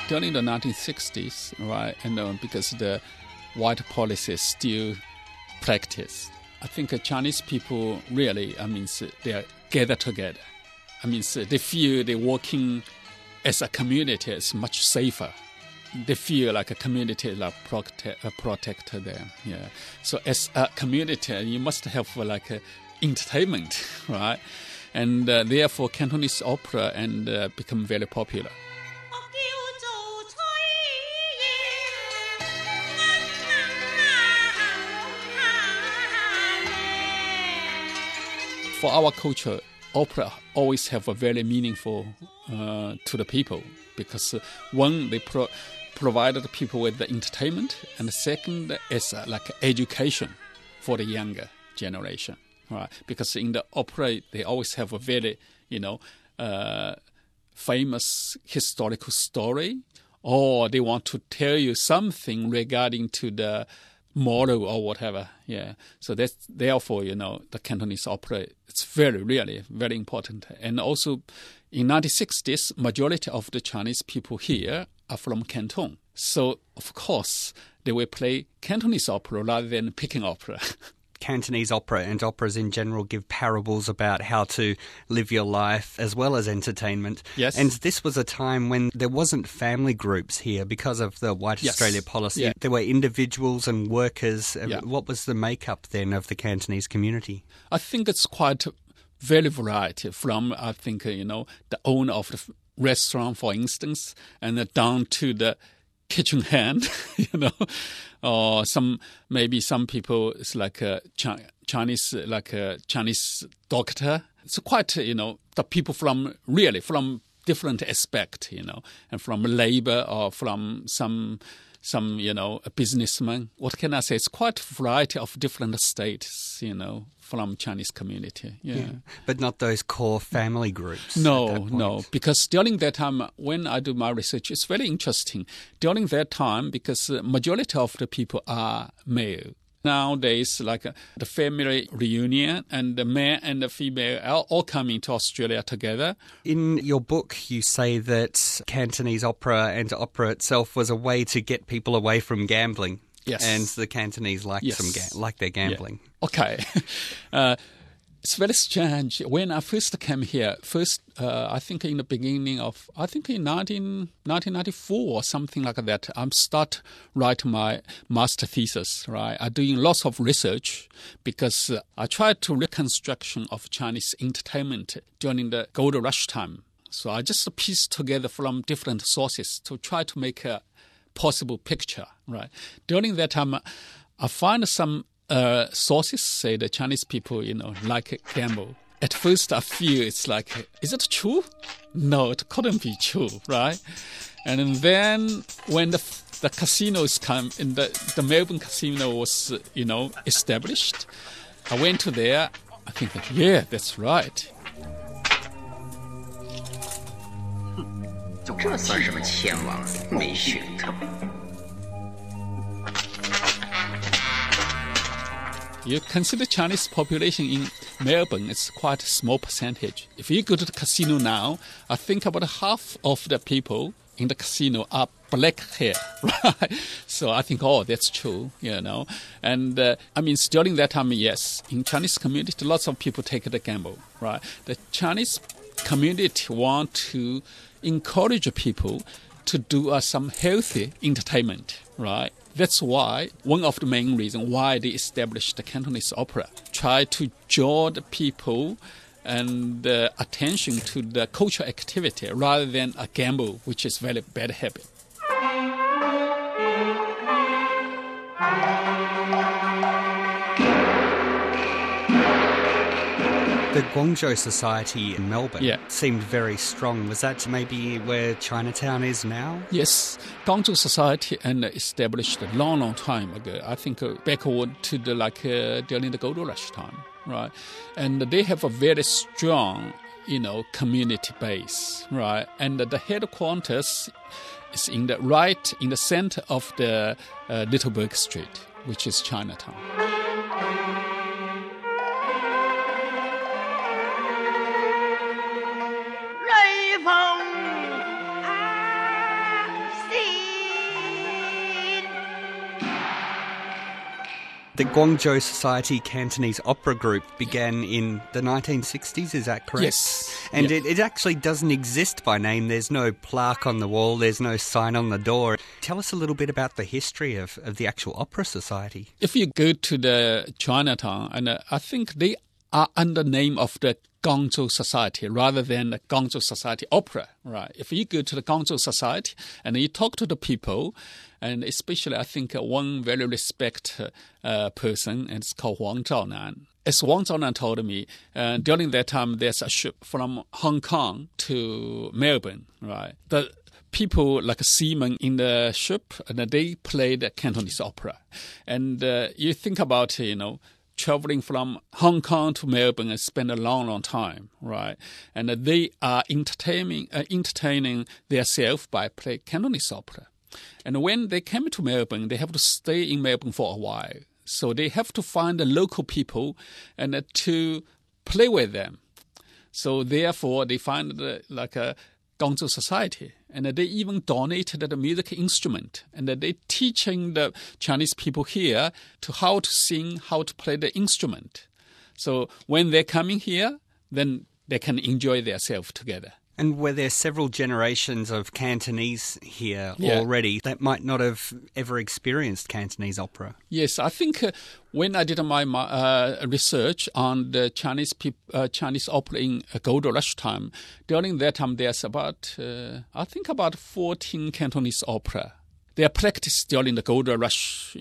during the 1960s, right, and because the white policy is still practiced, I think Chinese people really, they are gathered together. They feel they're working as a community is much safer. They feel like a community like protect them. Yeah. So as a community, you must have entertainment, right? And therefore, Cantonese opera become very popular. For our culture, opera always have a very meaningful to the people because one, they provided the people with the entertainment, and the second is like education for the younger generation, right? Because in the opera, they always have a very, famous historical story, or they want to tell you something regarding to the moral or whatever, yeah. So that's therefore, the Cantonese opera, it's really very important. And also, in 1960s, majority of the Chinese people here are from Canton. So, of course, they will play Cantonese opera rather than Peking opera. Cantonese opera and operas in general give parables about how to live your life as well as entertainment. Yes. And this was a time when there wasn't family groups here because of the White Australia policy. Yeah. There were individuals and workers. Yeah. What was the makeup then of the Cantonese community? I think it's quite very variety from, the owner of the restaurant, for instance, and down to the kitchen hand, or some people it's like a Chinese doctor. It's quite the people from different aspect, and from labor or from some a businessman. What can I say? It's quite a variety of different states, from Chinese community. Yeah. But not those core family groups. No. Because during that time, when I do my research, it's very interesting. During that time, because majority of the people are male. Nowadays, the family reunion, and the male and the female are all coming to Australia together. In your book, you say that Cantonese opera and opera itself was a way to get people away from gambling. Yes. And the Cantonese like their gambling. Yeah. Okay. It's very strange. When I first came here, I think in the beginning of, in 1994 or something like that, I start writing my master thesis, right? I'm doing lots of research because I tried to reconstruction of Chinese entertainment during the gold rush time. So I just pieced together from different sources to try to make a possible picture, right? During that time, I find some sources say the Chinese people, like gamble. At first, I feel it's like, is it true? No, it couldn't be true, right? And then when the casinos come, and the Melbourne casino was, established, I went to there. I think that, yeah, that's right. 这算什么前往没血统 You consider Chinese population in Melbourne, it's quite a small percentage. If you go to the casino now, I think about half of the people in the casino are black hair, right? So I think, that's true, And during that time, yes, in Chinese community, lots of people take the gamble, right? The Chinese community want to encourage people to do some healthy entertainment, right? That's why one of the main reasons why they established the Cantonese opera, try to draw the people and attention to the cultural activity rather than a gamble, which is very bad habit. The Guangzhou Society in Melbourne seemed very strong. Was that maybe where Chinatown is now? Yes. Guangzhou Society established a long time ago. I think backward to during the Gold Rush time, right? And they have a very strong, community base, right? And the headquarters is in the center of the Little Bourke Street, which is Chinatown. The Guangzhou Society Cantonese Opera Group began in the 1960s, is that correct? Yes. And it actually doesn't exist by name. There's no plaque on the wall. There's no sign on the door. Tell us a little bit about the history of the actual Opera Society. If you go to the Chinatown, and I think they are under the name of the Guangzhou Society rather than the Guangzhou Society Opera, right? If you go to the Guangzhou Society and you talk to the people, and especially I think one very respected person, and it's called Huang Zhaonan. As Huang Zhaonan told me, during that time there's a ship from Hong Kong to Melbourne, right? The people like seamen in the ship, and they played Cantonese opera. And you think about, traveling from Hong Kong to Melbourne and spend a long, long time, right? And they are entertaining themselves by playing Cantonese opera. And when they came to Melbourne, they have to stay in Melbourne for a while. So they have to find the local people and to play with them. So therefore, they find like a Guangzhou Society, and they even donated the music instrument, and they teaching the Chinese people here to how to sing, how to play the instrument. So when they're coming here, then they can enjoy themselves together. And were there several generations of Cantonese here already that might not have ever experienced Cantonese opera? Yes, I think when I did my research on the Chinese opera in Gold Rush time, during that time there's about 14 Cantonese opera. They are practiced during the Gold Rush,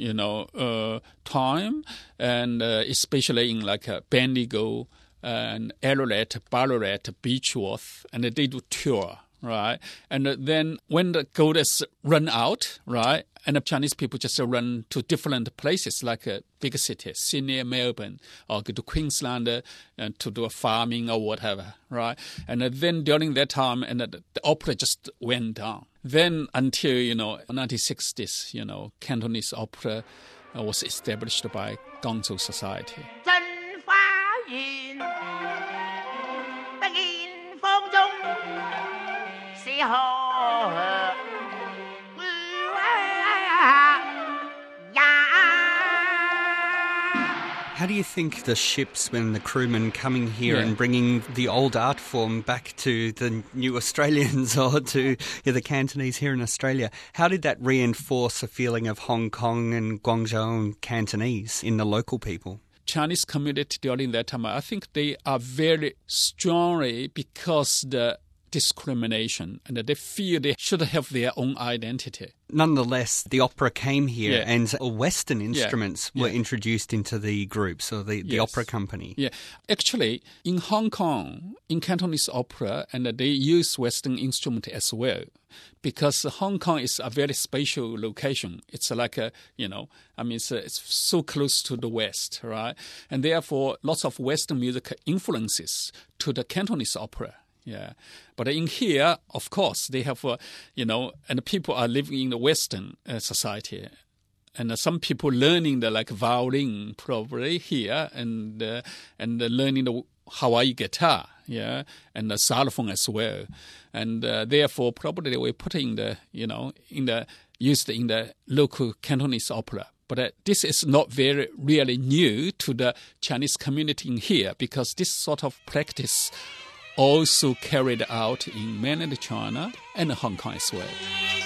time, and especially in like Bendigo, and Ararat, Ballarat, Beechworth, and they do tour, right? And then when the gold is run out, right, and the Chinese people just run to different places like big cities, Sydney, Melbourne, or go to Queensland and to do a farming or whatever, right? And then during that time, and the opera just went down. Then until 1960s, Cantonese opera was established by Guangzhou Society. 得見風中是河 How do you think the ships and the crewmen coming here and bringing the old art form back to the new Australians or to the Cantonese here in Australia, how did that reinforce a feeling of Hong Kong and Guangzhou and Cantonese in the local people? Chinese community during that time, I think they are very strongly because the discrimination, and they feel they should have their own identity. Nonetheless, the opera came here and Western instruments were introduced into the group, so the opera company. Yeah, actually, in Hong Kong, in Cantonese opera, and they use Western instrument as well, because Hong Kong is a very special location. It's like it's so close to the West, right? And therefore, lots of Western music influences to the Cantonese opera. Yeah, but in here, of course, they have, and people are living in the Western society, and some people learning the violin probably here, and learning the Hawaii guitar, and the xylophone as well, and therefore probably they were put used in the local Cantonese opera. But this is not very really new to the Chinese community in here, because this sort of practice also carried out in mainland China and Hong Kong as well.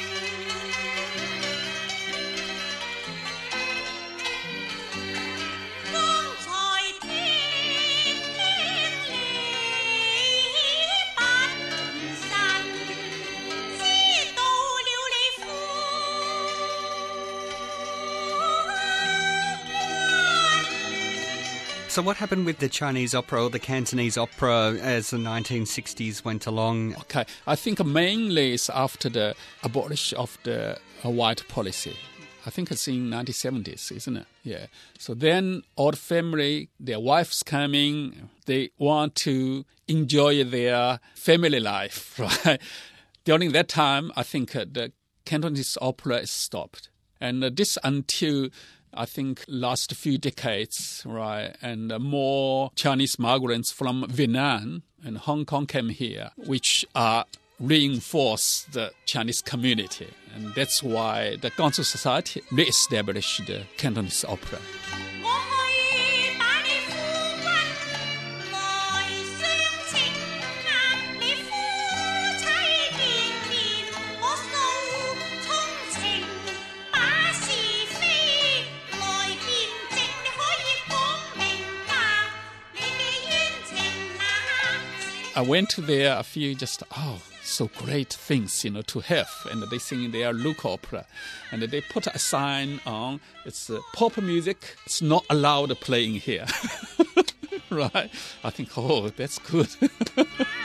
So what happened with the Chinese opera or the Cantonese opera as the 1960s went along? Okay, I think mainly it's after the abolition of the white policy. I think it's in 1970s, isn't it? Yeah. So then all the family, their wives coming, they want to enjoy their family life, right? During that time, I think the Cantonese opera is stopped. And this until I think last few decades, right, and more Chinese migrants from Vietnam and Hong Kong came here, which reinforce the Chinese community. And that's why the Guangzhou Society re-established the Cantonese opera. I went there, I feel just, so great things, to have. And they sing their local opera. And they put a sign on, it's pop music, it's not allowed playing here. Right? I think, that's good.